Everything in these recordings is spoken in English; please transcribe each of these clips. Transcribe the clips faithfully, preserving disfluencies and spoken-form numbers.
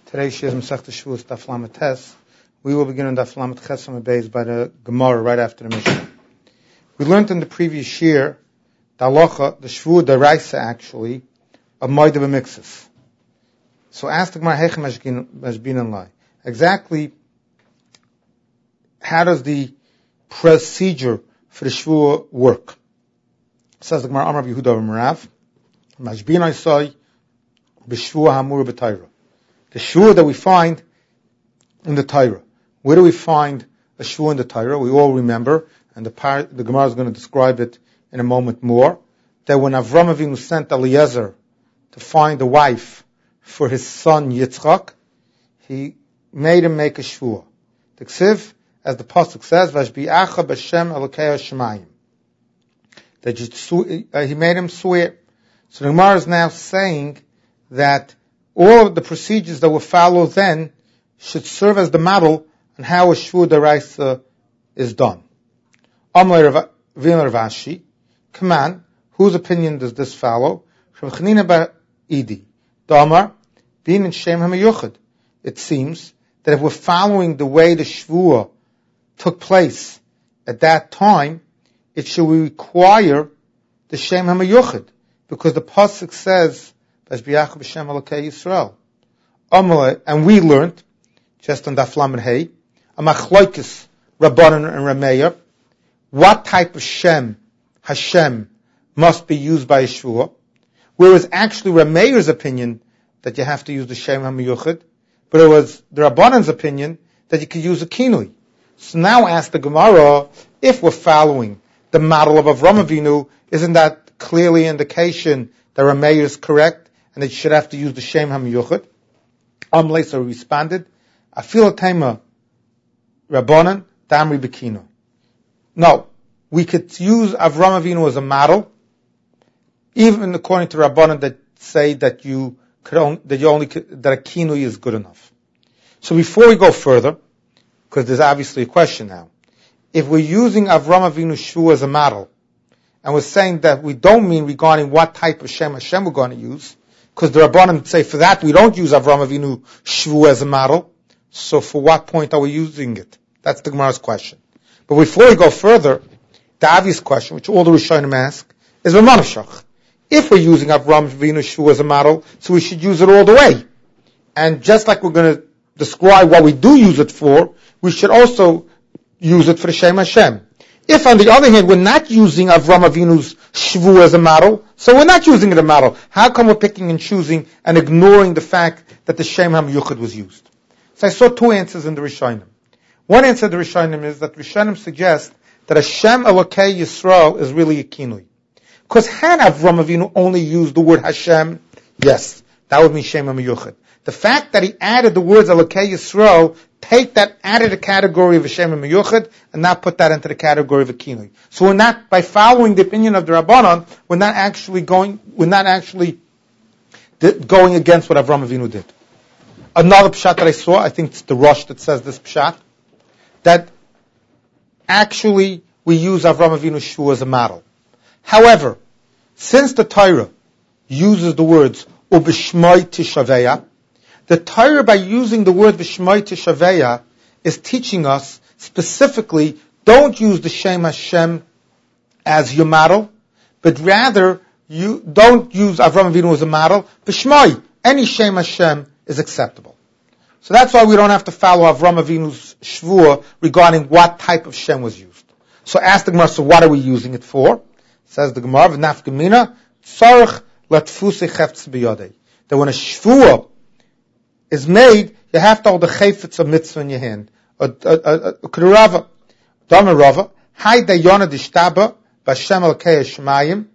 Today she has Masechta Shavuos Daf Lamed Tes. We will begin on Daf Lamed Ches Amud Beis by the Gemara right after the Mishnah. We learned in the previous year the halacha, the Shvuah D'Oraisa actually, of Moed B'Miksus. So ask the Gemara, Heichem Mashbinan Lai. Exactly how does the procedure for the Shvuah work? Says the Gemara, Amar Yehuda Merav, Mashbinan Isai B'Shvuah Hamur B'Torah. The Shvuah that we find in the Torah. Where do we find a Shvuah in the Torah? We all remember, and the, par- the Gemara is going to describe it in a moment more, that when Avram Avinu sent Eliezer to find a wife for his son Yitzchak, he made him make a Shvuah. The Ksiv, as the Pasuk says, Vashbi'acha b'Shem Elokei HaShemayim. That uh, he made him swear. So the Gemara is now saying that all of the procedures that were followed then should serve as the model on how a Shvuah D'Oraisa is done. Amar Rav Ashi, come on, whose opinion does this follow? Rav Chanina bar Idi, Damar, being in Shem HaMeyuchad. It seems that if we're following the way the Shvuah took place at that time, it should require the Shem HaMeyuchad, because the Pasuk says, and we learned, just on Daf Lamed Hey, a machloikis Rabbanan and Rameir, what type of Shem, Hashem, must be used by a Shvuah, whereas actually Rameir's opinion that you have to use the Shem HaMeyuchad, but it was the Rabbanan's opinion that you could use a kinui. So now ask the Gemara, if we're following the model of Avram Avinu, isn't that clearly an indication that Rameir is correct? And they should have to use the Shem HaMeyuchad. Amleisa responded, Afil Tema Rabbanan, Damri Bekino. No, we could use Avram Avinu as a model, even according to Rabbanan that say that you could only, that you only could, that a kinui is good enough. So before we go further, because there's obviously a question now, if we're using Avram Avinu Shvuah as a model, and we're saying that we don't mean regarding what type of Shem Hashem we're going to use, because the Rabbanim say for that we don't use Avram Avinu Shvuah as a model. So for what point are we using it? That's the Gemara's question. But before we go further, the obvious question, which all the Rishonim ask, is Ramanashach. If we're using Avram Avinu Shvuah as a model, so we should use it all the way. And just like we're going to describe what we do use it for, we should also use it for the Shem Hashem. If, on the other hand, we're not using Avram Avinu's Shvuah as a model, so we're not using it as a model, how come we're picking and choosing and ignoring the fact that the Shem HaMeyuchad was used? So I saw two answers in the Rishonim. One answer of the Rishonim is that Rishonim suggest that Hashem Elokei Yisrael is really a kinui. Because had Avram Avinu only used the word Hashem, yes, that would mean Shem HaMeyuchad. The fact that he added the words Elokei Yisrael, take that out of the category of a Shem HaMeyuchad and not put that into the category of a kinui. So we're not, by following the opinion of the Rabbanon, we're not actually going, we're not actually going against what Avram Avinu did. Another pshat that I saw, I think it's the Rosh that says this pshat, that actually we use Avram Avinu Shvuah as a model. However, since the Torah uses the words Ubishmai Tishaveya, the Torah, by using the word Vishmai Tishaveya, is teaching us specifically, don't use the Shem Hashem as your model, but rather, you don't use Avram Avinu as a model. Vishmai, any Shem Hashem is acceptable. So that's why we don't have to follow Avram Avinu's Shvuah regarding what type of Shem was used. So ask the Gemara, so what are we using it for? Says the Gemara, V'naf Gemina, Tzarech Latfusei Chefetz B'yodei. That when a Shvuah is made, you have to hold the chayfetz of mitzvah in your hand. A kurava, dama rava, hay dayona dishtaba, b'Hashem Elokei Shemayim.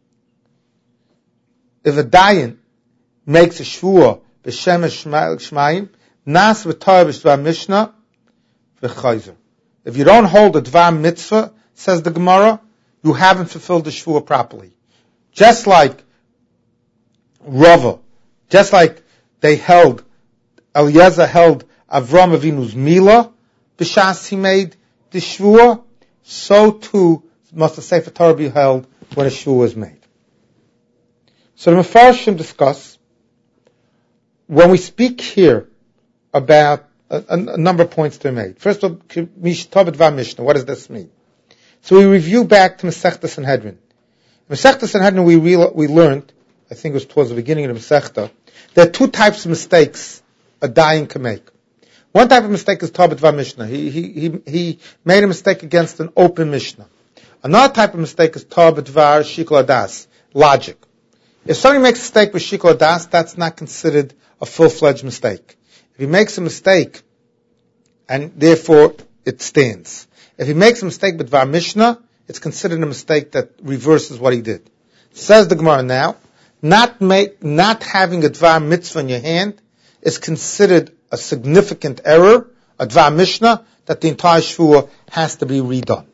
If a dayan makes a shvuah b'Shem Shemayim, nas v'torah b'shvar mishnah v'chayzer. If you don't hold a dvar mitzvah, says the Gemara, you haven't fulfilled the shvuah properly. Just like Rava, just like they held Eliezer held Avram Avinu's Milah, b'shas he made the Shvuah, so too must the Sefer Torah be held when a Shvuah is made. So the Mefarshim discuss, when we speak here about a, a, a number of points to be made. First of all, Mishnah, what does this mean? So we review back to Masechta Sanhedrin. In Masechta Sanhedrin, we, re- we learned, I think it was towards the beginning of the Masechta, there are two types of mistakes a dayan can make. One type of mistake is Tabet Mishnah. He, he, he, he made a mistake against an open Mishnah. Another type of mistake is Tabet Var Shikol Adas, logic. If somebody makes a mistake with Shikol Adas, that's not considered a full-fledged mistake. If he makes a mistake, and therefore it stands. If he makes a mistake with Var Mishnah, it's considered a mistake that reverses what he did. Says the Gemara now, not make, not having a Dvar Mitzvah in your hand is considered a significant error, a Dvar Mishnah, that the entire Shvuah has to be redone.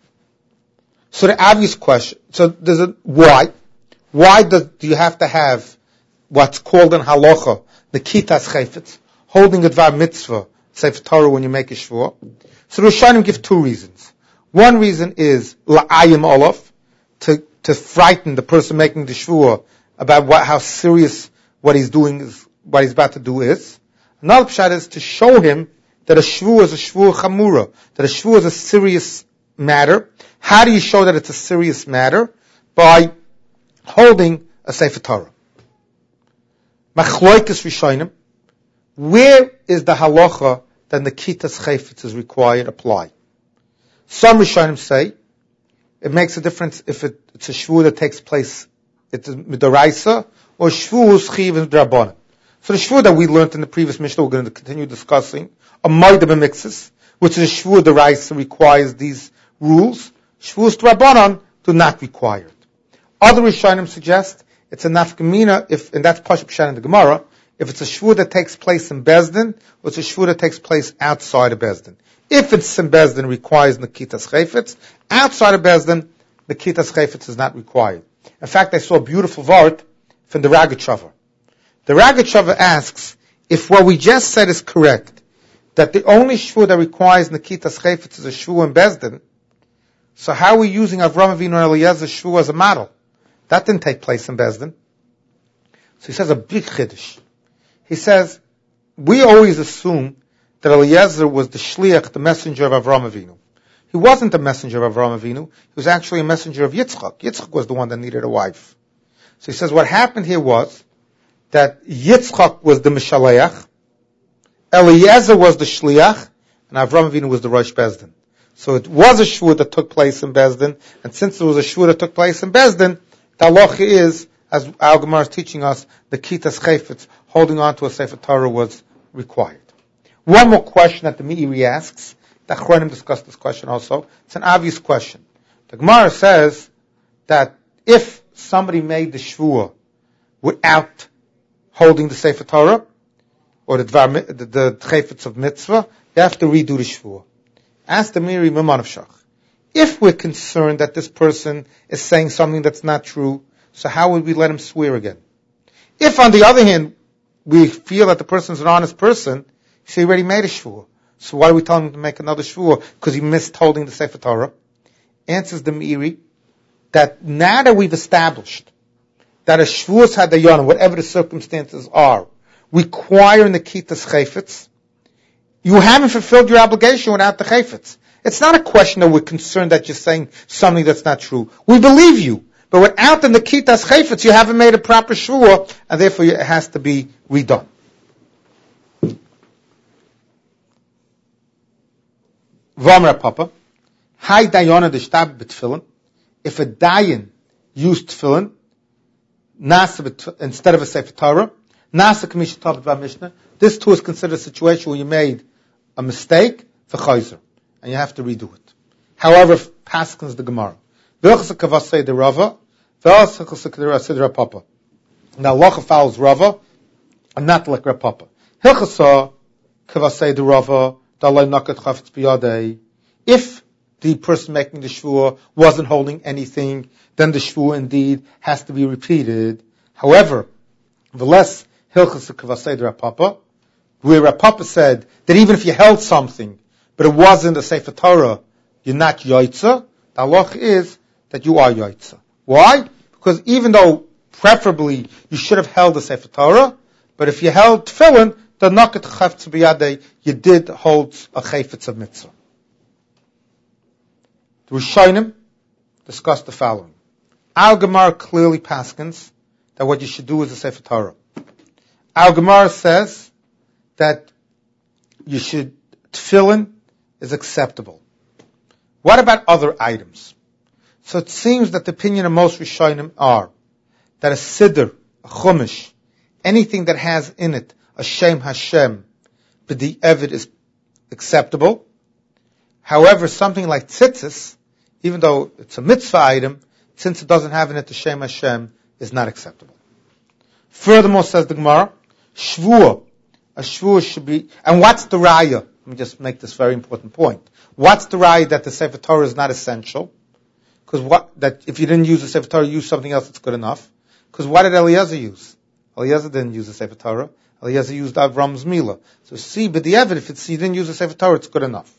So the obvious question, so there's a, why? Why does, do you have to have what's called in Halacha, the Kitas Chayfetz, holding a Dvar Mitzvah, Sefer Torah, when you make a Shvuah? So the Rishonim give two reasons. One reason is La'ayim Olaf, to, to frighten the person making the Shvuah about what, how serious what he's doing is, what he's about to do is. Another pshat is to show him that a Shvuah is a Shvuah Chamura, that a Shvuah is a serious matter. How do you show that it's a serious matter? By holding a Sefer Torah. Machloikas Rishonim, where is the halacha that the Kitas Chayfetz is required apply? Some Rishonim say it makes a difference if it, it's a Shvuah that takes place, it's a Midaraisa, or Shvuah Chiv and Drabanan. So the Shvuah that we learned in the previous Mishnah, we're going to continue discussing, a Moed B'Miksus, which is a Shvuah Daraisa requires these rules. Shvuah Drabanan do not require it. Other Rishonim suggest it's a nafkamina, if, and that's Pashup Pshat in the Gemara, if it's a Shvuah that takes place in Bezdin, or it's a Shvuah that takes place outside of Bezdin. If it's in Bezdin, it requires Nakitas Chayfetz. Outside of Bezdin, Nakitas Chayfetz is not required. In fact, I saw a beautiful vart from the Ragachover. The Ragachover asks, if what we just said is correct, that the only Shvuah that requires Nakitas Chayfetz is a Shvuah in Bezdin, so how are we using Avram Avinu and Eliezer's Shvuah as a model? That didn't take place in Bezdin. So he says a big chiddush. He says, we always assume that Eliezer was the shliach, the messenger of Avram Avinu. He wasn't the messenger of Avram Avinu. He was actually a messenger of Yitzchak. Yitzchak was the one that needed a wife. So he says what happened here was that Yitzchak was the Mishaleach, Eliezer was the shliach, and Avram Avinu was the Rosh Bezdin. So it was a shvuah that took place in Bezdin, and since it was a shvuah that took place in Bezdin, the halacha is, as Al Gemara is teaching us, the Kitas Chayfetz, holding on to a Sefer Torah was required. One more question that the Meiri asks, the Achronim discussed this question also. It's an obvious question. The Gemara says that if somebody made the shvuah without holding the Sefer Torah, or the Dvar, the, the Chayfetz of Mitzvah, you have to redo the shvuah. Ask the Meiri Miman of Shach. If we're concerned that this person is saying something that's not true, so how would we let him swear again? If, on the other hand, we feel that the person is an honest person, he already made a shvuah. So why are we telling him to make another shvuah? Because he missed holding the Sefer Torah. Answers the Meiri that now that we've established that a shvuah hadayon, whatever the circumstances are, require Nakitas Chayfetz, you haven't fulfilled your obligation without the Chayfetz. It's not a question that we're concerned that you're saying something that's not true. We believe you. But without the Nakitas Chayfetz, you haven't made a proper shvuah, and therefore it has to be redone. V'amar Papa, Hai Dayana d'shtab b'tfilin. If a dayan used tefillin nasa instead of a Sefer Torah, nasa k'mish tabet v'mishnah, this too is considered a situation where you made a mistake for chayzer, and you have to redo it. However, paskins the Gemara. V'ilchas kavasei de Rava, v'ilchas kavasei de Papa. Now, Lacha follows Rava, and not like Rav Papa. Hilchasa kavasei de Rava, dalay nakat chafetz biyadei. If the person making the shvuah wasn't holding anything, then the shvuah indeed has to be repeated. However, the less hilchas kavasei de Rav Papa, where Rav Papa said that even if you held something, but it wasn't a Sefer Torah, you're not yoitza, the halach is that you are yoitza. Why? Because even though preferably you should have held a Sefer Torah, but if you held tefillin, the nakat chafetz biyadei, you did hold a chayfetz of mitzvah. The Rishonim discussed the following. Al Gemara clearly paskins that what you should do is a Sefer Torah. Al Gemara says that you should, tefillin is acceptable. What about other items? So it seems that the opinion of most Rishonim are that a siddur, a chumash, anything that has in it a Shem Hashem, b'di evid is acceptable. However, something like tzitzis, even though it's a mitzvah item, since it doesn't have in it the Shem Hashem, is not acceptable. Furthermore, says the Gemara, shvuah, a shvuah should be, and what's the raya? Let me just make this very important point. What's the raya that the Sefer Torah is not essential? Because what, that if you didn't use the Sefer Torah, use something else that's good enough. Because what did Eliezer use? Eliezer didn't use the Sefer Torah. Eliezer used Avram's Milah. So see, but the evidence, if it's, you didn't use the Sefer Torah, it's good enough.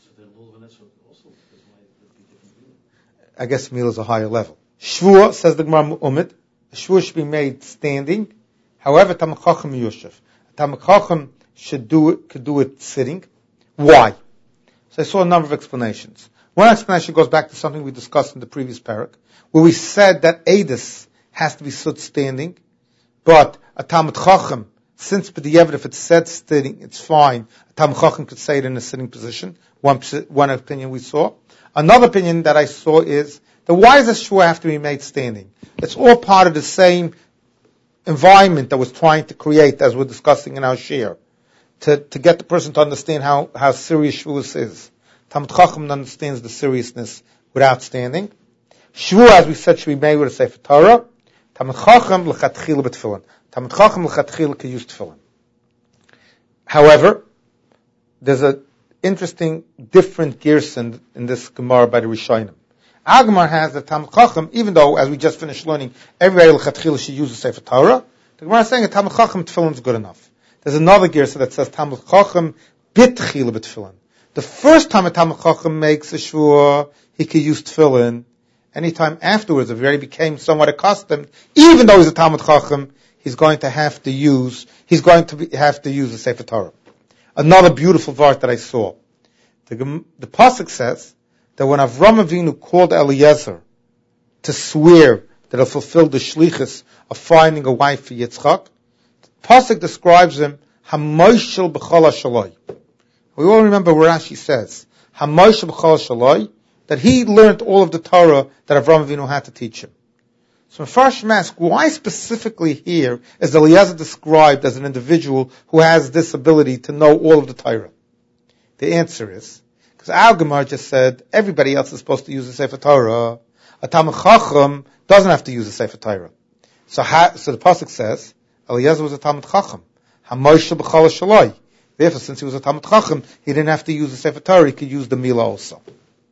I guess Milah is a higher level. Shvuah, says the Gemara Umid, Shvuah should be made standing. However, Talmid Chacham Yoshev. Talmid Chacham should do it, could do it sitting. Why? So I saw a number of explanations. One explanation goes back to something we discussed in the previous parak, where we said that Eidus has to be stood standing, but a Talmid Chacham, since b'diavad, if it's said sitting, it's fine. A Talmid Chacham could say it in a sitting position. One, one opinion we saw. Another opinion that I saw is that why does a shvuah have to be made standing? It's all part of the same environment that was trying to create, as we're discussing in our shir, to, to get the person to understand how, how serious shvuah is. Talmid Chacham understands the seriousness without standing. Shvuah, as we said, should be made with a Sefer Torah. Talmid Chacham l'chatchila b'tefillin. Talmid Chacham l'chatchila can use tefillin. However, there's a interesting, different gerson in this Gemara by the Rishonim. Our Gemara has that Talmid Chacham, even though, as we just finished learning, everybody l'chatchila should use the Sefer Torah, the Gemara is saying that Talmid Chacham tefillin is good enough. There's another gerson that says Talmid Chacham b'tchila b'tefillin. The first time a Talmid Chacham makes a shvuah, he could use tefillin. Anytime afterwards, if he already became somewhat accustomed, even though he's a Talmid Chacham, he's going to have to use, he's going to be, have to use the Sefer Torah. Another beautiful verse that I saw. The, the pasuk says that when Avram Avinu called Eliezer to swear that he'll fulfill the shlichus of finding a wife for Yitzchak, the pasuk describes him Hamoshel b'chol hashaloi. We all remember where Rashi says Hamoshel b'chol hashaloi, that he learned all of the Torah that Avram Avinu had to teach him. So first ask, why specifically here is Eliezer described as an individual who has this ability to know all of the Torah? The answer is, because Al Gemara just said, everybody else is supposed to use the Sefer Torah. A Talmid Chacham doesn't have to use the Sefer Torah. So, ha, so the pasuk says, Eliezer was a Talmid Chacham. HaMoshe b'chol hashaloi. Therefore, since he was a Talmid Chacham, he didn't have to use the Sefer Torah, he could use the Milah also.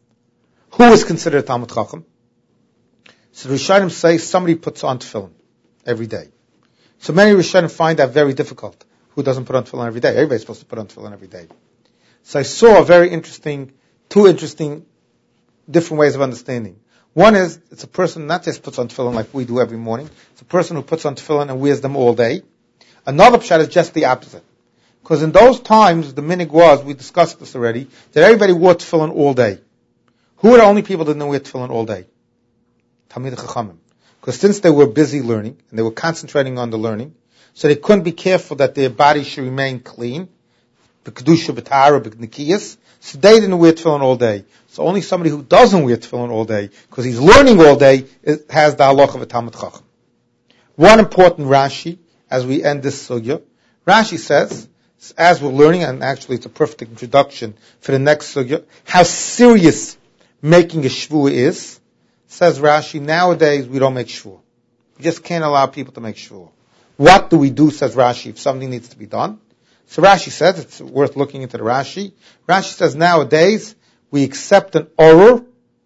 Who is considered a Talmid Chacham? So the Rishonim say somebody puts on tefillin every day. So many Rishonim find that very difficult. Who doesn't put on tefillin every day? Everybody's supposed to put on tefillin every day. So I saw a very interesting, two interesting, different ways of understanding. One is, it's a person not just puts on tefillin like we do every morning. It's a person who puts on tefillin and wears them all day. Another pshat is just the opposite. Because in those times, the minig was, we discussed this already, that everybody wore tefillin all day. Who were the only people that didn't wear tefillin all day? Talmidei Chachamim. Because since they were busy learning, and they were concentrating on the learning, so they couldn't be careful that their body should remain clean, b'kedusha, b'tahara, b'nikiyas, so they didn't wear tefillin all day. So only somebody who doesn't wear tefillin all day, because he's learning all day, has the halach of a Talmid Chacham. One important Rashi, as we end this sugya, Rashi says, as we're learning, and actually it's a perfect introduction for the next sugya, how serious making a shvuah is. Says Rashi, nowadays we don't make shvuah. We just can't allow people to make shvuah. What do we do, says Rashi, if something needs to be done? So Rashi says, it's worth looking into the Rashi. Rashi says nowadays we accept an oror,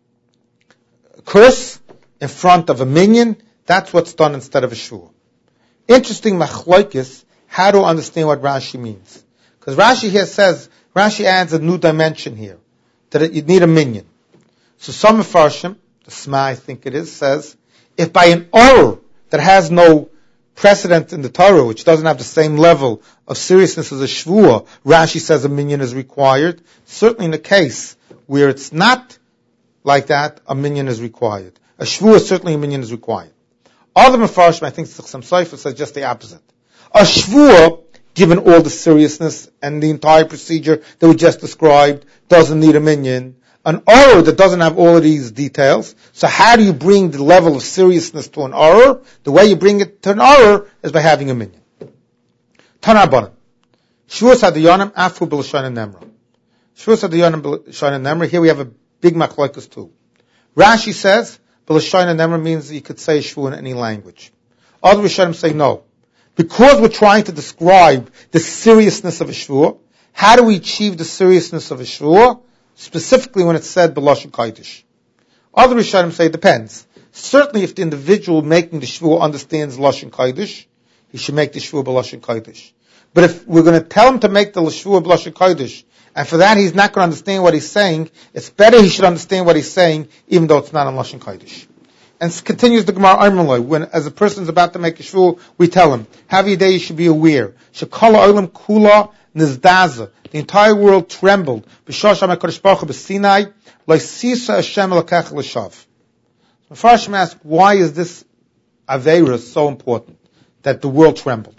a curse, in front of a minion. That's what's done instead of a shvuah. Interesting machlokes, how to understand what Rashi means. Because Rashi here says, Rashi adds a new dimension here, that you need a minion. So some Mefarshim, the Sma, I think it is, says, if by an oror that has no precedent in the Torah, which doesn't have the same level of seriousness as a shvuah, Rashi says a minyan is required. Certainly in the case where it's not like that, a minyan is required. A shvuah, certainly a minyan is required. Other Mefarshim, I think some Seifer says just the opposite. A shvuah, given all the seriousness and the entire procedure that we just described, doesn't need a minyan. An oror that doesn't have all of these details. So how do you bring the level of seriousness to an oror? The way you bring it to an oror is by having a minyan. Tanarbanan. Shvuas hadayanim afu b'lashonim nemra. Shvuas hadayanim b'lashonim nemra. Here we have a big machlokes too. Rashi says b'lashonim nemra means you could say shvu in any language. Other Rishonim say no. Because we're trying to describe the seriousness of a shvuah, how do we achieve the seriousness of a shvuah? Specifically when it's said b'lashon kodesh. Other Rishonim say it depends. Certainly if the individual making the shvuah understands lashon kodesh, he should make the shvuah b'lashon kodesh. But if we're going to tell him to make the shvuah b'lashon kodesh, and for that he's not going to understand what he's saying, it's better he should understand what he's saying, even though it's not in lashon kodesh. And continues the Gemara Armaloi, when as a person's about to make a shvuah, we tell him, have your day, you should be aware. Shekala olam kula nizdaza. The entire world trembled. B'shasham HaKadosh Baruch Hu b'Sinai, lo'isisa Hashem elokech l'shav. Mefarshim ask, why is this Aveira so important, that the world trembled?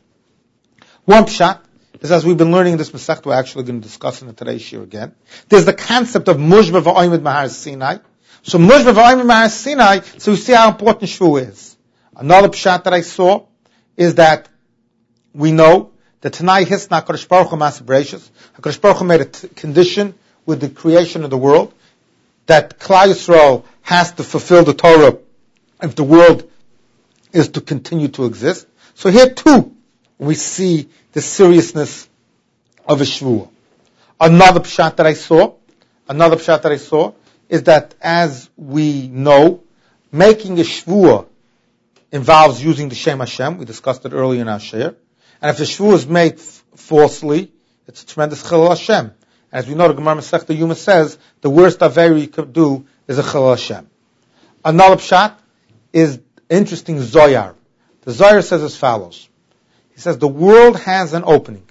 One pshat is, as we've been learning in this Masechta, we're actually going to discuss in today's shir again. There's the concept of Mushba v'oimid Mahar Sinai. So Mushba v'oimid Mahar Sinai, so we see how important Shvu is. Another pshat that I saw is that we know that Tanai Hisna HaKadosh Baruch Hu Ma'aseh Bereishis, HaKadosh Baruch Hu made a t- condition with the creation of the world, that Klal Yisrael has to fulfill the Torah if the world is to continue to exist. So here too, we see the seriousness of a shvuah. Another pshat that I saw, another pshat that I saw, is that as we know, making a shvuah involves using the Shem Hashem. We discussed it earlier in our share. And if the shvuah is made f- falsely, it's a tremendous chilul Hashem. As we know, the Gemara Masechta Yuma says, the worst aveira you could do is a chilul Hashem. Another pshat is interesting Zoyar. The Zoyar says as follows. He says, the world has an opening.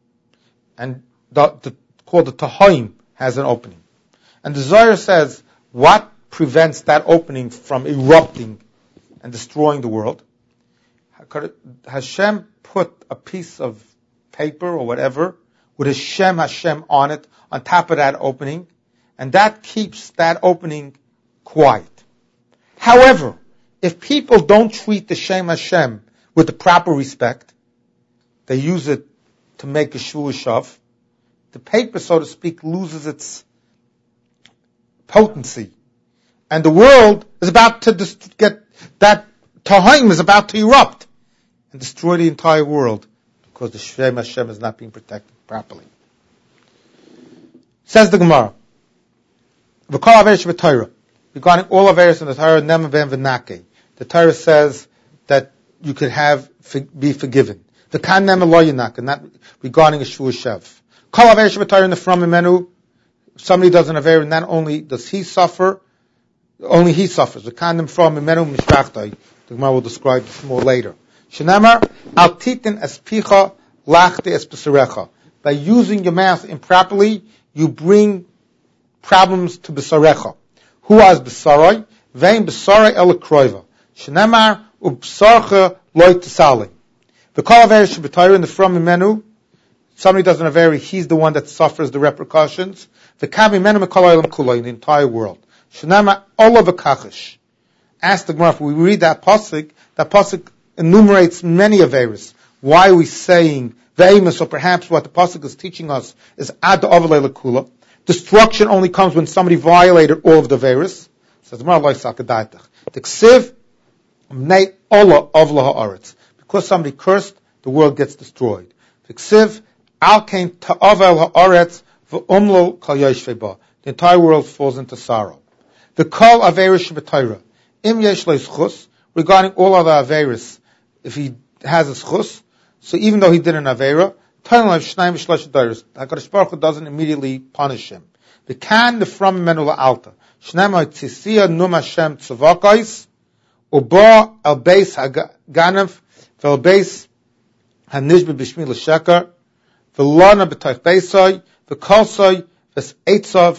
And the, the called the Tahoim has an opening. And the Zohar says, what prevents that opening from erupting and destroying the world? Hashem put a piece of paper or whatever with Hashem Hashem on it, on top of that opening, and that keeps that opening quiet. However, if people don't treat the Shem Hashem with the proper respect, they use it to make a shvuah shav, the paper, so to speak, loses its potency. And the world is about to dis- get, that Tahaim is about to erupt and destroy the entire world because the Shem Hashem is not being protected properly. Says the Gemara, V'kol averis b'Torah, regarding all averis in the Torah, nema ben v'nake. The Torah says that you could have, be forgiven. V'kan nema lo yinake, not regarding a shvuah shav. Kol averis b'Torah in the from menu, if somebody does an aver, not only does he suffer, only he suffers. V'kan nem from menu mishpachtai. The Gemara will describe this more later. Shenamar, al titin espicha lachte es b'sarecha. By using your mouth improperly, you bring problems to b'sarecha. Who has b'sarai? Vein b'sarai el kroiva. Shenamar ub'sarcha loy tesali. The kol aver sheb'Torah in the from menu, somebody does an aver, he's the one that suffers the repercussions. The kami menu mekol olam kulay, in the entire world. Shenamar olav v'kachish. Ask the Gemara, if we read that pasuk, that pasuk enumerates many averis. Why are we saying ve'emus, or perhaps what the pasuk is teaching us is ad avalei lekula. Destruction only comes when somebody violated all of the averis. Says the Gemara, lo yisakadaitach. The ksiv mnei ola avla haaretz. Because somebody cursed, the world gets destroyed. The ksiv al kain ta'avel haaretz v'umlo kal yoshvei ba. The entire world falls into sorrow. The kol averis sheb'Torah. Im yesh lo schus, regarding all other averis, if he has a schus, so even though he did an avera, HaKadosh Baruch Hu doesn't immediately punish him. The can the from menula alta. Shnema tzisia num Hashem tzavakais, uba al beis haganav Vel beis hanishba b'shmi l'shekar, v'lana b'toich beisai, v'kolsai, v'es eitzav,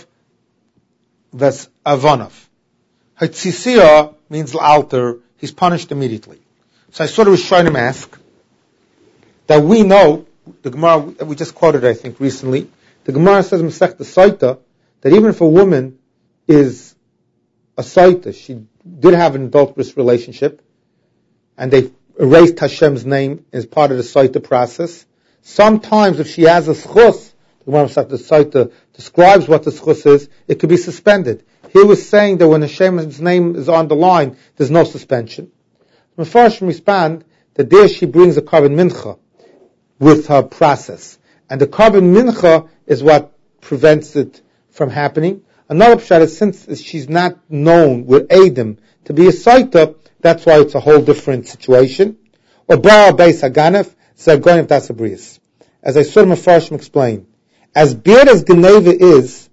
v'es avanav. Hatzisiya means l'alter, he's punished immediately. So I sort of was trying to ask that we know, the Gemara, we just quoted I think recently, the Gemara says in Masechta Saita, that even if a woman is a Saita, she did have an adulterous relationship, and they erased Hashem's name as part of the Saita process, sometimes if she has a schus, the Gemara Masechta Saita describes what the schus is, it could be suspended. He was saying that when Hashem's name is on the line, there's no suspension. Mefarshim respond that there she brings a carbon mincha with her process. And the carbon mincha is what prevents it from happening. Another pshat is since she's not known with Adam to be a saita, that's why it's a whole different situation. Or bara beis haganef, zagonim das abrius. As I saw Mefarshim explain, as bad as Geneva is,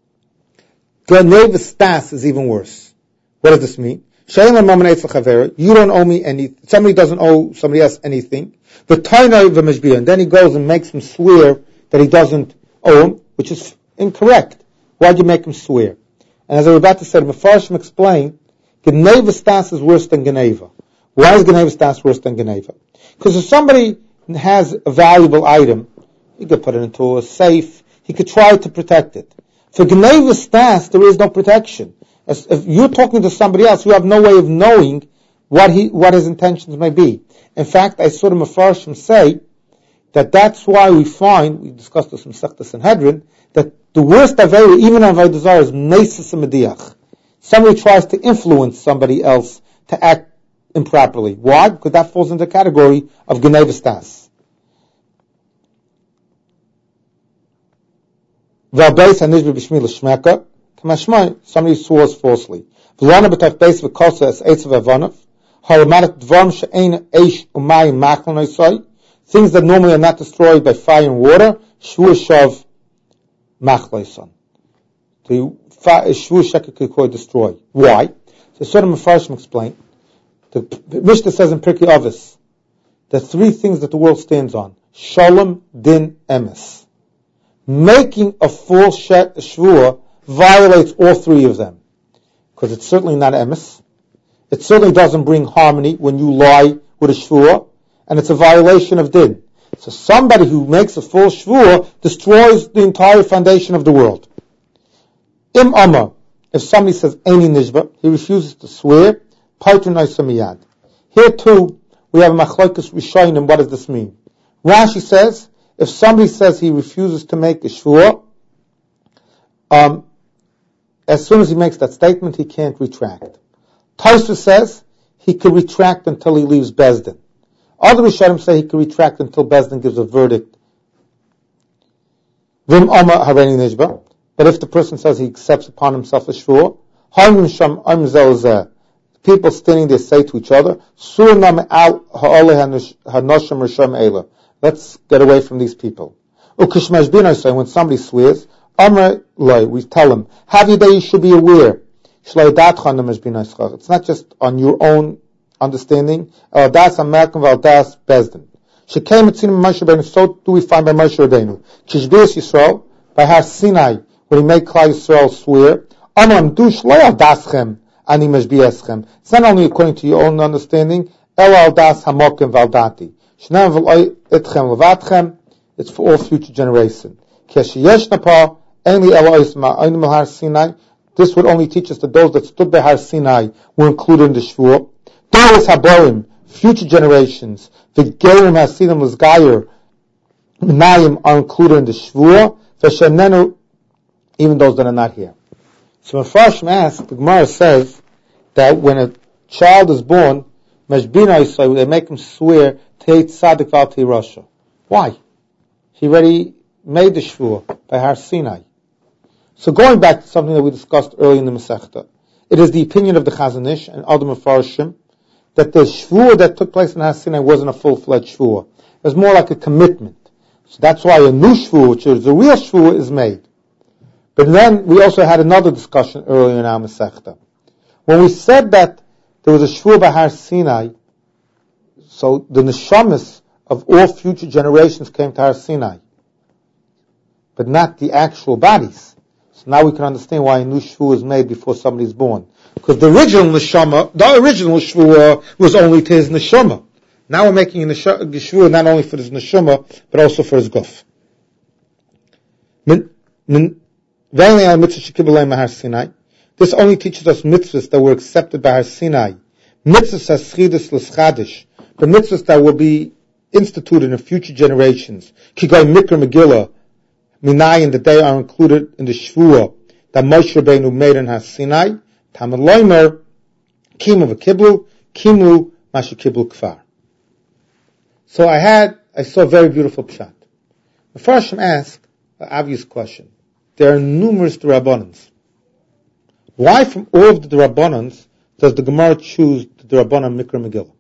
Geneva stas is even worse. What does this mean? You don't owe me any, somebody doesn't owe somebody else anything. And then he goes and makes him swear that he doesn't owe him, which is incorrect. Why'd you make him swear? And as I was about to say, the Mefarshim explained, Geneva stas is worse than Geneva. Why is Geneva stas worse than Geneva? Because if somebody has a valuable item, he could put it into a safe, he could try to protect it. For Geneva stas, there is no protection. As if you're talking to somebody else, you have no way of knowing what he, what his intentions may be. In fact, I saw the Mefarshim say that that's why we find, we discussed this in Masechta Sanhedrin, that the worst Aveira, even on Avodah Zarah, is Nesis Mediach. Somebody tries to influence somebody else to act improperly. Why? Because that falls into the category of Geneva stas. V'albeis hanishba b'shmi l'shmeka, somebody swears falsely. V'lana b'tach beis v'kosa es eitzav avanav, ha'ramatik dvarim she'ein eish u'mayim machlon oisai, things that normally are not destroyed by fire and water, shvur shav machlon. The shvur sheker could destroy. Why? So Sodom and Mefarshim explain. The Mishnah says in Pirkei Avos, the three things that the world stands on: Shalom, Din, Emes. Making a false shvur violates all three of them, because it's certainly not emes. It certainly doesn't bring harmony when you lie with a shvur, and it's a violation of din. So somebody who makes a false shvur destroys the entire foundation of the world. Im Amar, if somebody says Eini Nishba, he refuses to swear, Paitru Noisa Miyad. Here too, we have a Machlokes Rishonim. What does this mean? Rashi says, if somebody says he refuses to make a shvur, um, as soon as he makes that statement, he can't retract. Tosfos says he can retract until he leaves Bezdin. Other Rishonim say he can retract until Bezdin gives a verdict. Vim Amar Hareini Nishba. But if the person says he accepts upon himself a shvur, people standing there say to each other, let's get away from these people. When somebody swears, we tell him, you should be aware. It's not just on your own understanding. So do we find by Moshe Rabbeinu. By Har Sinai, when he made Klal Yisrael swear, it's not only according to your own understanding, it's for all future generations. This would only teach us that those that stood by Har Sinai were included in the Shvur. Those Haborim, future generations, the Gerim Hasidim Lizgayer, Menayim are included in the Shvur, Veshenenu, even those that are not here. So Mefarshim asks, the Gemara says that when a child is born, Meshbina Yisrael, they make him swear Teit Tzadik Val Tei Rasha. Why? He already made the Shvur by Har Sinai. So going back to something that we discussed earlier in the Masechta, it is the opinion of the Chazon Ish and other Mefarshim that the Shvur that took place in Har Sinai wasn't a full-fledged Shvur. It was more like a commitment. So that's why a new Shvur, which is the real Shvur, is made. But then we also had another discussion earlier in our Masechta. When we said that there was a Shvur by Har Sinai, So the neshamas of all future generations came to Har Sinai, but not the actual bodies. So now we can understand why a new shvuah is made before somebody's born. Because the original neshama, the original shvuah was only to his neshama. Now we're making a shvuah not only for his neshama, but also for his guf. This only teaches us mitzvahs that were accepted by Har Sinai. Mitzvahs as chidus l'schadish, but mitzvahs that will be instituted in future generations. Kigoy mikra megillah, minayin that they are included in the shvuah that Moshe Rabbeinu made in Har Sinai. Tamad loimer, kimu v'kiblu, kimu mashu kiblu kfar. So I had, I saw a very beautiful pshat. The first asked an obvious question. There are numerous D'Rabbanans. Why from all of the D'Rabbanans does the Gemara choose the D'Rabbanan Mikra Megillah?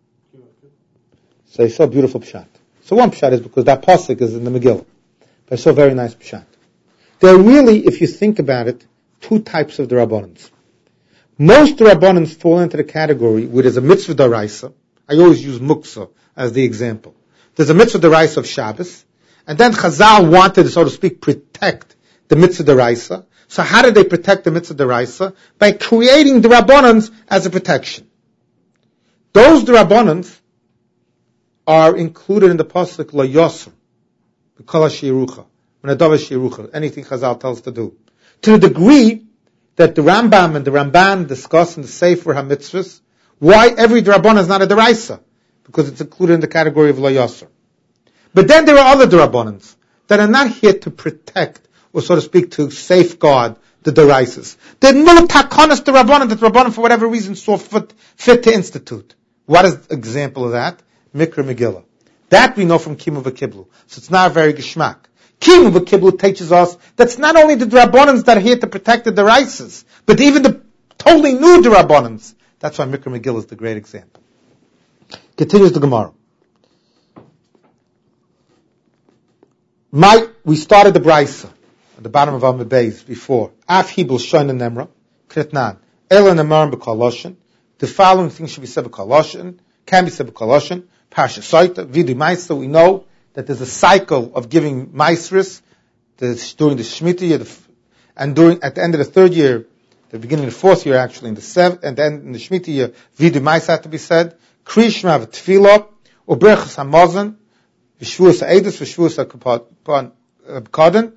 So I saw a beautiful pshat. So one pshat is because that pasuk is in the Megillah. But I saw a very nice pshat. There are really, if you think about it, two types of D'Rabbanans. Most D'Rabbanans fall into the category where there's a mitzvah d'oraisa. I always use muksa as the example. There's a mitzvah d'oraisa of Shabbos, and then Chazal wanted, so to speak, protect the mitzvah d'oraisa. So how did they protect the mitzvah d'oraisa? By creating the Rabbanans as a protection. Those Rabbanans are included in the pasuk la yosr, b'kol ha'shirucha, v'nadav ha'shirucha, anything Chazal tells to do. To the degree that the Rambam and the Ramban discuss in the Sefer HaMitzvahs why every D'Rabbanan is not a d'oraisa, because it's included in the category of la yosr. But then there are other D'Rabbanans that are not here to protect, or so to speak, to safeguard the d'oraisas. There are no takanas D'Rabbanan that Rabbanan for whatever reason saw fit, fit to institute. What is the example of that? Mikra Megillah. That we know from Kimu v'Kiblu. So it's not a very geschmack. Kimu v'Kiblu teaches us that's not only the D'Rabbanans that are here to protect the d'oraisas, but even the totally new D'Rabbanans. That's why Mikra Megillah is the great example. Continues the Gemara. My, we started the Braisa at the bottom of Amud Beis before. Af hibul shoin and nemra, kretnan, ela nemarim b'koloshin. The following things should be said b'koloshin, can be said b'koloshin. Parsha Soita, Vidu Maisa. We know that there's a cycle of giving Maisris during the Shemitah, and during at the end of the third year, the beginning of the fourth year, actually in the seventh, and then in the Shemitah year, Vidu Maisa had to be said. Krishma v'Tefillah, Uberchas Hamazon, v'Shvuas Ha'edus, v'Shvuas Ha'Kadon,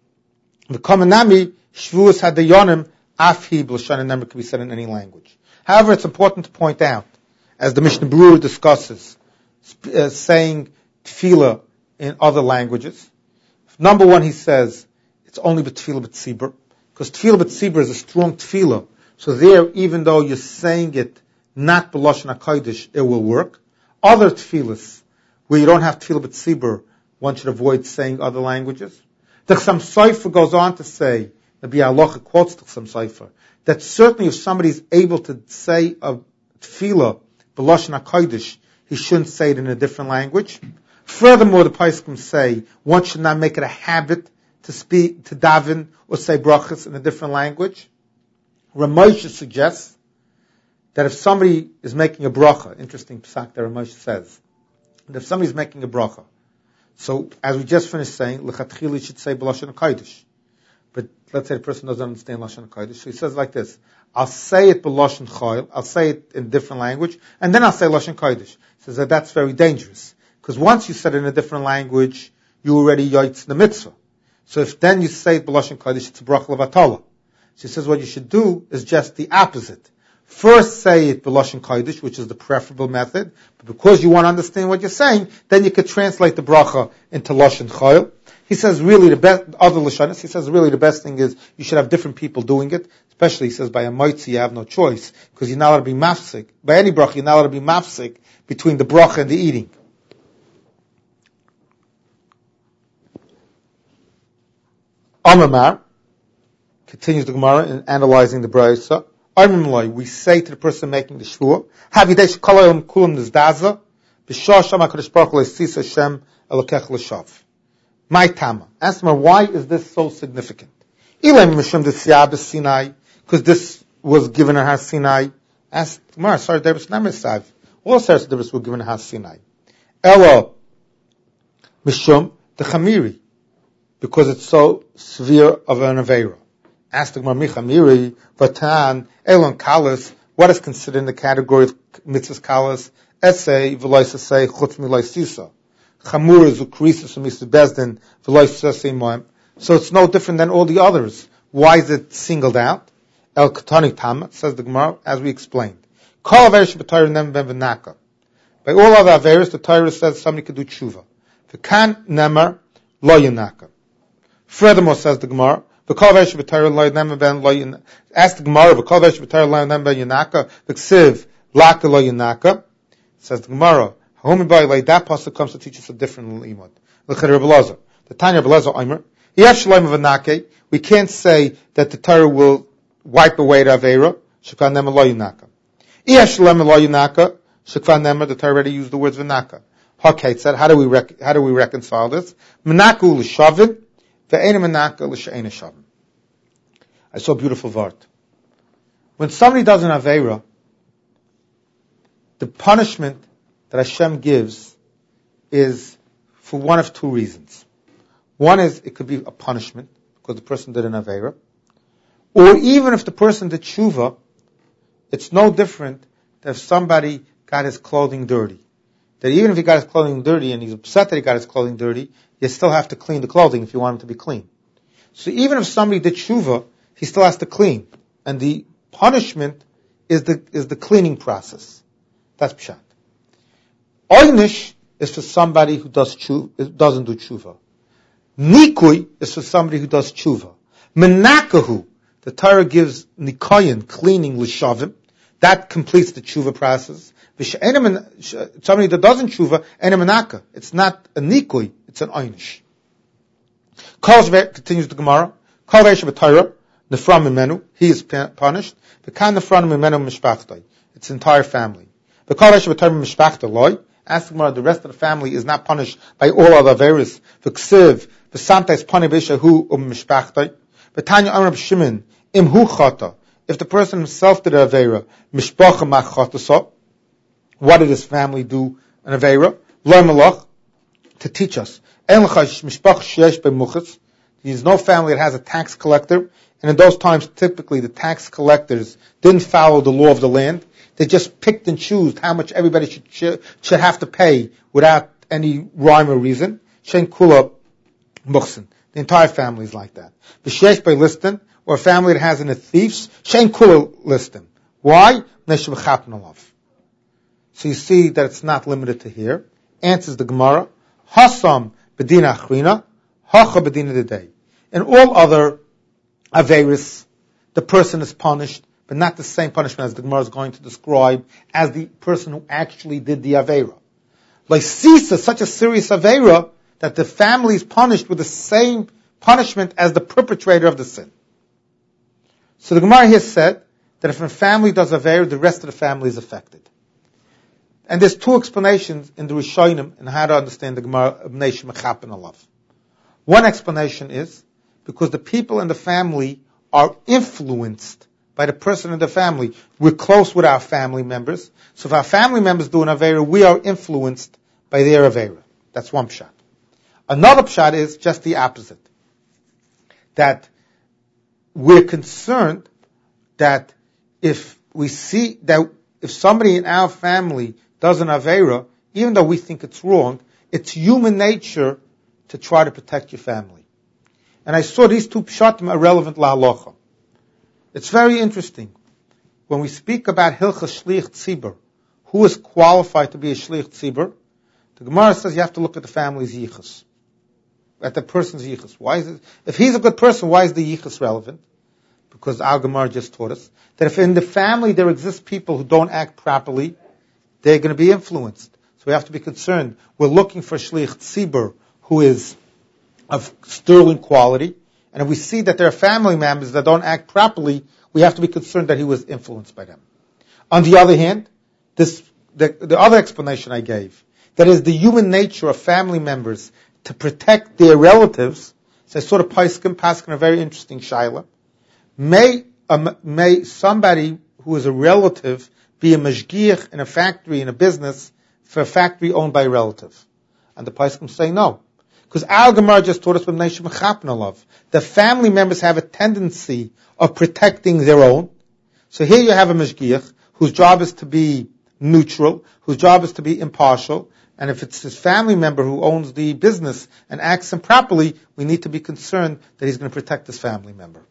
v'Komanami, Shvuas Ha'Dayonim, Afhi B'Lashan, and never can be said in any language. However, it's important to point out, as the Mishnah Berurah discusses, uh, saying Tefillah in other languages. Number one, he says, it's only B'Tefillah B'Tzibur, because Tefillah B'Tzibur is a strong Tefillah, so there, even though you're saying it not B'Lashon HaKodesh, it will work. Other tefillahs, where you don't have tefillah b'tzibur, one should avoid saying other languages. The Chassam Sofer goes on to say, the Bialocha quotes the Chassam Sofer, that certainly if somebody is able to say a tefillah B'Lashon HaKodesh, he shouldn't say it in a different language. Furthermore, the Poskim say, one should not make it a habit to speak, to daven, or say brachas in a different language. Ramosha suggests that if somebody is making a bracha, interesting psak that Ramesh says, that if somebody is making a bracha, so as we just finished saying, lechatchila should say b'lashon hakodesh, but let's say the person doesn't understand lashon hakodesh, so he says like this: I'll say it b'lashon chayil, I'll say it in a different language, and then I'll say lashon hakodesh. He says that that's very dangerous, because once you said it in a different language, you already yoitz the mitzvah. So if then you say it b'lashon hakodesh, it's a bracha levatala. So he says what you should do is just the opposite. First say it b'Lashon Kodesh, which is the preferable method, but because you want to understand what you're saying, then you could translate the bracha into Lashon Chayil. He says really the best, other Lashonis, he says really the best thing is you should have different people doing it, especially he says by a Moitzi you have no choice, because you're not allowed to be mafsik. By any bracha you're not allowed to be mafsik between the bracha and the eating. Amamar continues the Gemara in analyzing the Braisa. We say to the person making the shvuah, "Havidesh kolayim kulam nizdaza, b'shah sham hakadosh baruch hu leisis Hashem elokech l'shav." My tama. Ask me, why is this so significant? Ilam mishum d'siyah b'Sinai, because this was given in Har Sinai. Ask Gemara, sorry, there was not Misav. All Aseres Adibros were given Har Sinai. Elo Mishum the Chamiri, because it's so severe of an Aveira. Asked the Gemara, Michamiri, Vatan, Elon Kalas, what is considered in the category of mitzvahs Kalas? Essay, Veloisa say, Chutz Miloi Sisa. Chamur is Ukrisis and Mister Bezdin, Veloisa say Moim. So it's no different than all the others. Why is it singled out? El Katani Tama, says the Gemara, as we explained. Kol Averis B'Torah Nem Ben V'Naka. By all other Averis, the Torah says somebody could do tshuva. V'kan Nemar Lo Yanaka. Furthermore, says the Gemara, V'kol Averis B'Torah Lo Nem Ben Lo Yanaka. Ask the Gemara, V'kol Averis B'Torah Lo Nem Ben Yanaka. V'ksiv Laka Lo Yanaka. Says the Gemara, Homibay, that pasuk comes to teach us a different limud. Look at Rebbe Lazar. The Tanya Rebbe Lazar Omer. We can't say that the Torah will wipe away the Aveira. Shekvan Nema Lo Yunaka. Yesh Shalem Lo Yunaka. Shekvan Nema, the Torah already used the words V'naka. Hakait said, how do we rec- how do we reconcile this? Menaku l'shavim, ve'ena menaka l'she'ena shavim. I saw a beautiful word. When somebody does an Aveira, the punishment that Hashem gives is for one of two reasons. One is it could be a punishment because the person did an Aveira. Or even if the person did tshuva, it's no different than if somebody got his clothing dirty. That even if he got his clothing dirty and he's upset that he got his clothing dirty, you still have to clean the clothing if you want him to be clean. So even if somebody did tshuva, he still has to clean. And the punishment is the is the cleaning process. That's pshat. Oynish is for somebody who does tshuva, doesn't do tshuva. Nikui is for somebody who does tshuva. Menakahu, the Torah gives nikoyin, cleaning l'shavim. That completes the tshuva process. Somebody that doesn't tshuva, enemenaka. It's not a nikui, it's an oynish. Continues the Gemara. Kol ve'esha b'Torah, nefram mimenu, he is punished. V'kan nefram mimenu mishpachtoi, its entire family. V'kol ve'esha b'Torah mishpachtoi loy, ask the Gemara, the rest of the family is not punished by all other averis. V'ksiv, v'samtais pani b'ishahu um mishpachtoi. V'tanya amar b'shimin, im hu chata. If the person himself did an avera, mishpacha machataso, what did his family do an avera? Lo malach, to teach us. En l'chash mishpacha sheyesh b'muchas. There's no family that has a tax collector, and in those times, typically the tax collectors didn't follow the law of the land. They just picked and chose how much everybody should should, should have to pay without any rhyme or reason. Shein kula muchsin. The entire family is like that. V'sheyesh by listin, or a family that has in a thieves, shein kula listin. Why? So you see that it's not limited to here. Answers the Gemara. Hasam bedina achrina, hacha bedina today. In all other averis, the person is punished, but not the same punishment as the Gemara is going to describe as the person who actually did the avera. Like Sisa, such a serious avera that the family is punished with the same punishment as the perpetrator of the sin. So the Gemara here said that if a family does avera, the rest of the family is affected. And there's two explanations in the Rishonim on how to understand the Gemara of Neish Mechap and Alav. One explanation is because the people in the family are influenced by the person in the family. We're close with our family members. So if our family members do an avera, we are influenced by their avera. That's one pshat. Another pshat is just the opposite. That we're concerned that if we see that if somebody in our family does an avera, even though we think it's wrong, it's human nature to try to protect your family. And I saw these two pshatim are relevant la'alocha. It's very interesting. When we speak about Hilchas Shliach Tzibur, who is qualified to be a Shliach Tzibur, the Gemara says you have to look at the family's yichus. At the person's yichus. Why is it? If he's a good person, why is the yichus relevant? Because our Gemara just taught us that if in the family there exist people who don't act properly, they're going to be influenced. So we have to be concerned. We're looking for Shliach Tzibur who is of sterling quality. And if we see that there are family members that don't act properly, we have to be concerned that he was influenced by them. On the other hand, this the, the other explanation I gave, that is the human nature of family members to protect their relatives. So I saw the Paiskim Paskin a very interesting shaila. May, um, may somebody who is a relative be a mashgiach in a factory, in a business, for a factory owned by a relative? And the Poskim say no. Because Al Gemara just taught us from Neshim Chapnalov. The family members have a tendency of protecting their own. So here you have a mashgiach whose job is to be neutral, whose job is to be impartial, and if it's his family member who owns the business and acts improperly, we need to be concerned that he's going to protect his family member.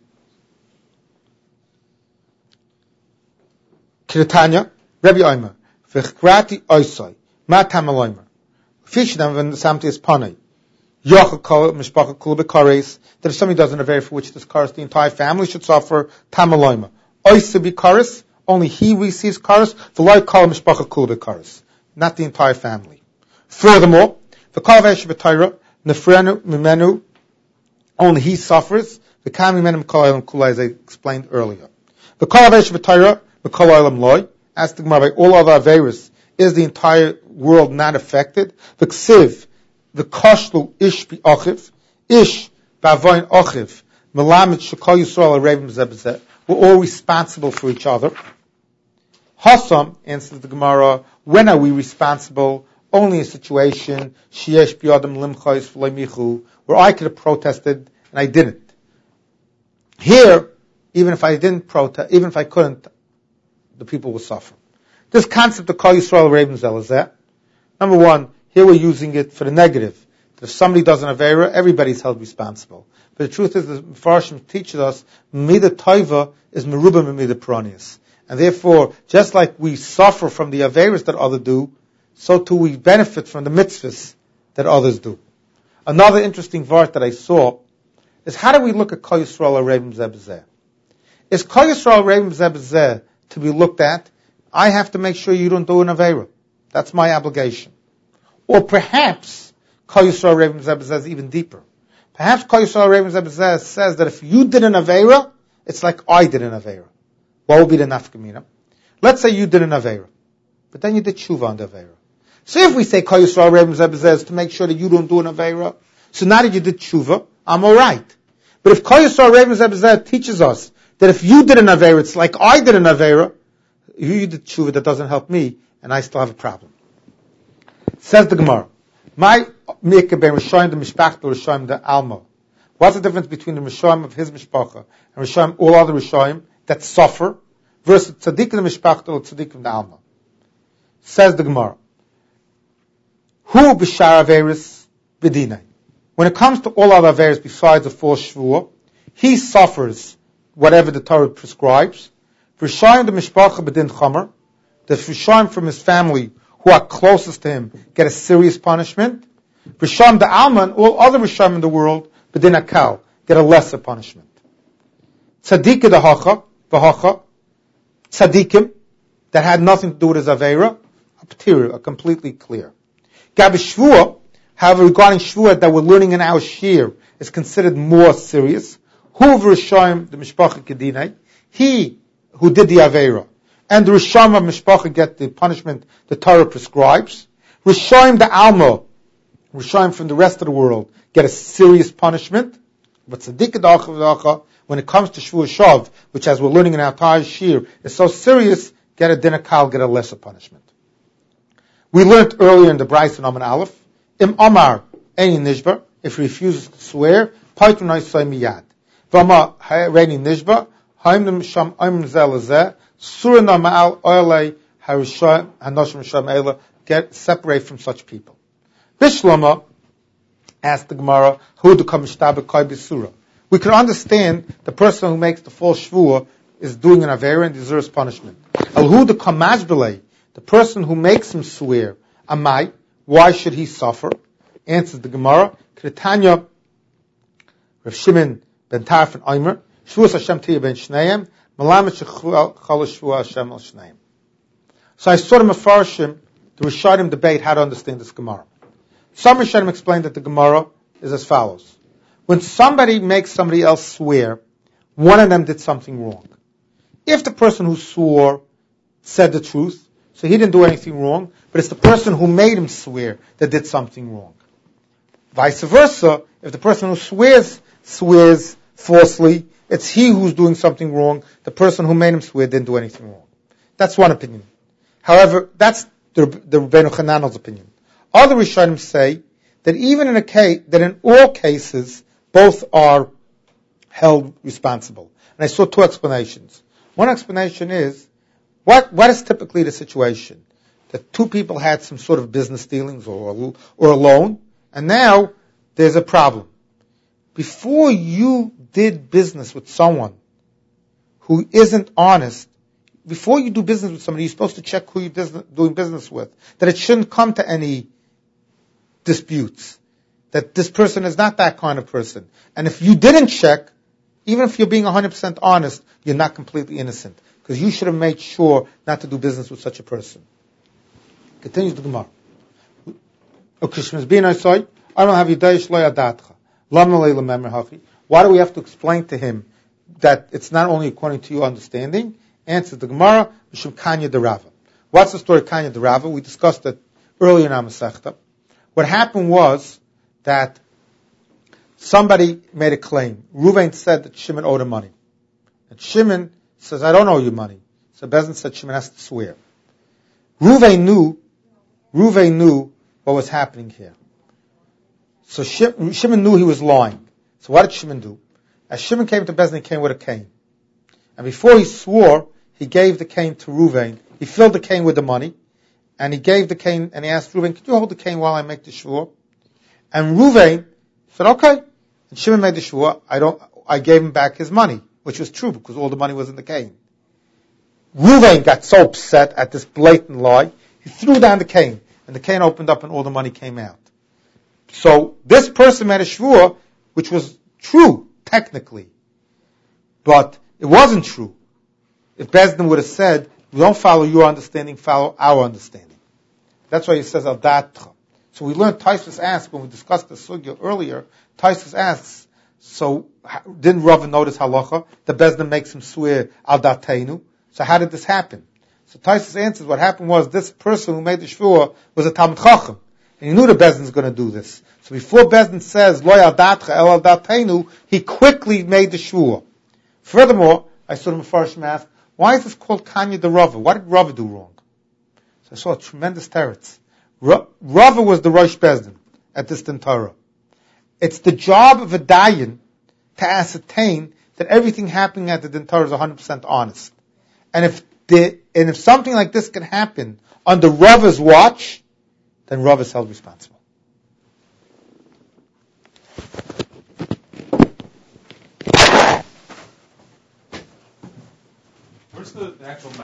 Kiratanya, Rabbi Omer, V'chkrati oisai, ma tamal Omer. Fishdam when samti is panai. Yochel kol mishpacha kul bekares, that if somebody does an affair for which this kares, the entire family should suffer, tamal Omer. Oisa be kares, only he receives kares, v'loi kol mishpacha kul bekares, not the entire family. Furthermore, the kol v'esh b'tayra, nefrenu mimenu, only he suffers, the kam mimenu kol olam kula, as I explained earlier. The kol v'esh b'tayra, the kol olam loy, as the Gemara by all other averis, is the entire world not affected? The ksiv, the koshlu ish bi ochiv, ish ba'avoin ochiv, melamed shekol Yisrael arevim zebzeh, we're all responsible for each other. Hasam, answers the Gemara, when are we responsible? Only a situation, sheyesh biyadam limchais v'leimichu, where I could have protested and I didn't. Here, even if I didn't protest, even if I couldn't, the people will suffer. This concept of Kol Yisrael Rebim Zel is that. Number one, here we're using it for the negative. That if somebody does an Aveira, everybody's held responsible. But the truth is, the Mefarshim teaches us, Mida Toiva is Meruba Mida Peronius. And therefore, just like we suffer from the Aveiras that others do, so too we benefit from the mitzvahs that others do. Another interesting verse that I saw is, how do we look at Kol Yisrael Rebim Zebzeh? Is Kol Yisrael Rebim Zebzeh to be looked at? I have to make sure you don't do an Aveira. That's my obligation. Or perhaps Kol Yisrael Rebim Zebzeh is even deeper. Perhaps Kol Yisrael Rebim Zebzeh says that if you did an Aveira, it's like I did an Aveira. What would be the nafkamina? Let's say you did an Aveira, but then you did tshuva on the Aveira. So if we say Kol Yisrael Rebim Zebzeh is to make sure that you don't do an Aveira, so now that you did tshuva, I'm alright. But if Kol Yisrael Rebim Zebzeh teaches us that if you did an Aveira, it's like I did an Aveira, you did tshuva, that doesn't help me, and I still have a problem. Says the Gemara, my mikah ben Rishayim the Mishpachta Rishayim the Alma. What's the difference between the Rishayim of his Mishpacha and Rishayim, all other Rishayim that suffer, versus Tzaddik the Mishpachta or Tzaddik the Alma? Says the Gemara, Hu b'shar Averis b'dinai. When it comes to all other Averis besides the false Shvuah, he suffers whatever the Torah prescribes. Rishayim the Mishpacha b'din Chomer, the Rishayim from his family who are closest to him get a serious punishment. Rishayim the Alma and all other Rishayim in the world b'din Akal get a lesser punishment. Tzaddik the Hacha, v'Hacha, Tzaddikim that had nothing to do with his Aveira, are completely clear. Gabi Shvuah, however, regarding Shvuah that we're learning in our Shir, is considered more serious. Hu v'Rishayim the Mishpacha Kedinai, he who did the Aveira, and the Rishayim of Mishpacha get the punishment the Torah prescribes. Rishayim the Alma, Rishayim from the rest of the world, get a serious punishment. But Tzaddik Adacha, when it comes to Shvuah Shav, which as we're learning in our Taj Shir, is so serious, get a Din Akal, get a lesser punishment. We learned earlier in the Bryce and Aman Aleph, Im Amar Eini Nishba, if he refuses to swear, Paitun Oisai Miyad. Vama Reini Nishba, Haimnim Sham Aim Zelazeh, Surah Ma'al Oilei Harishayim Hanoshim Sham Eila, get separate from such people. Bishlama asked the Gemara, who the Kamishtabah Kai Bisura. We can understand the person who makes the false shvuah is doing an avera and deserves punishment. Al hu the Kamashbelei, the person who makes him swear, Amai, why should he suffer? Answers the Gemara, Kritanya Rav Shimon ben Tarf and Omer, Shvuas Hashem Tiyah ben Shneim, Malamet Shechal Shvuah Hashem al Shneim. So I saw the Mefarshim, the Rishonim debate how to understand this Gemara. Some Rishonim explained that the Gemara is as follows. When somebody makes somebody else swear, one of them did something wrong. If the person who swore said the truth, so he didn't do anything wrong, but it's the person who made him swear that did something wrong. Vice versa, if the person who swears, swears falsely, it's he who's doing something wrong, the person who made him swear didn't do anything wrong. That's one opinion. However, that's the, the Rabbeinu Hananel's opinion. Other Rishonim say that even in a case, that in all cases, both are held responsible. And I saw two explanations. One explanation is, what, what is typically the situation? That two people had some sort of business dealings or, or a loan, and now there's a problem. Before you did business with someone who isn't honest, before you do business with somebody, you're supposed to check who you're doing business with, that it shouldn't come to any disputes, that this person is not that kind of person. And if you didn't check, even if you're being one hundred percent honest, you're not completely innocent, because you should have made sure not to do business with such a person. Continues the Gemara. I don't have Why do we have to explain to him that it's not only according to your understanding? Answers the Gemara, Mishum Kanya de Rava. What's the story of Kanya de Rava? We discussed it earlier in our Masechta. What happened was that somebody made a claim. Reuven said that Shimon owed him money. And Shimon says, I don't owe you money. So Bezin said Shimon has to swear. Reuven knew, Reuven knew what was happening here. So Shimon knew he was lying. So what did Shimon do? As Shimon came to Bezin, he came with a cane. And before he swore, he gave the cane to Reuven. He filled the cane with the money. And he gave the cane, and he asked Reuven, could you hold the cane while I make the shvur? And Reuven said, okay. And Shimon made the shvur. I don't, I gave him back his money, which was true because all the money was in the cane. Reuven got so upset at this blatant lie, he threw down the cane, and the cane opened up and all the money came out. So this person made a shvur, which was true, technically. But it wasn't true. If Bezdin would have said, we don't follow your understanding, follow our understanding. That's why he says, al datra. So we learned, Taisus asked, when we discussed the sugya earlier, Taisus asks, so didn't Rava notice halacha? The Bezdin makes him swear al dateinu. So how did this happen? So Taisus answers, what happened was this person who made the shvur was a Talmud Chacham. And he knew the Bezdin was going to do this. So before Bezdin says, lo al datra el al dateinu, he quickly made the shvur. Furthermore, I saw him first ask, why is this called Kanya de Rava? What did Rava do wrong? So I saw a tremendous teretz. Rava was the Rosh Bezdin at this Din Torah. It's the job of a dayan to ascertain that everything happening at the Din Torah is one hundred percent honest. And if the, and if something like this can happen under Rava's watch, then Rava is held responsible. Where's the actual